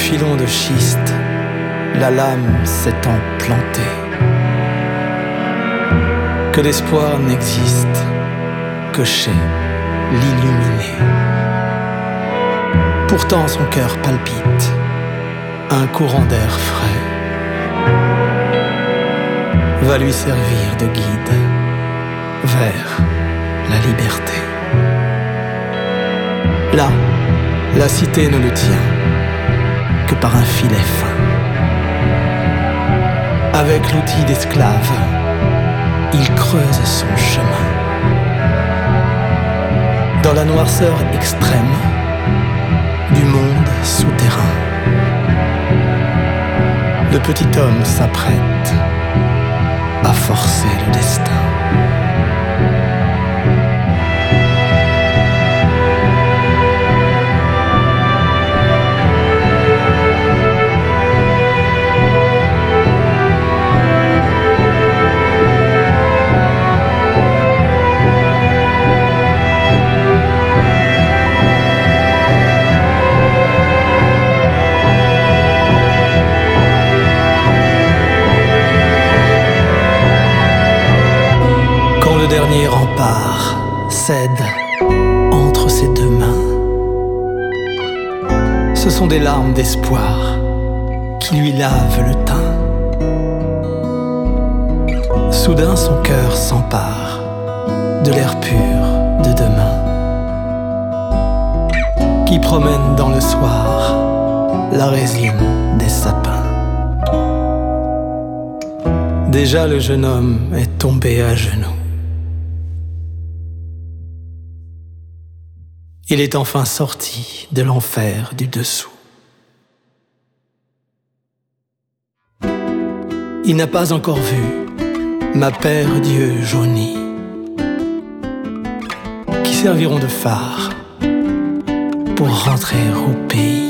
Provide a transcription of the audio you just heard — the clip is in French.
filon de schiste, la lame s'étant plantée. Que l'espoir n'existe que chez l'illuminé. Pourtant son cœur palpite, un courant d'air frais va lui servir de guide vers la liberté. Là, la cité ne le tient que par un filet fin. Avec l'outil d'esclave, il creuse son chemin. Dans la noirceur extrême du monde souterrain, le petit homme s'apprête à forcer le destin. Le dernier rempart cède entre ses deux mains. Ce sont des larmes d'espoir qui lui lavent le teint. Soudain son cœur s'empare de l'air pur de demain qui promène dans le soir la résine des sapins. Déjà le jeune homme est tombé à genoux. Il est enfin sorti de l'enfer du dessous. Il n'a pas encore vu ma paire d'yeux jaunis qui serviront de phare pour rentrer au pays.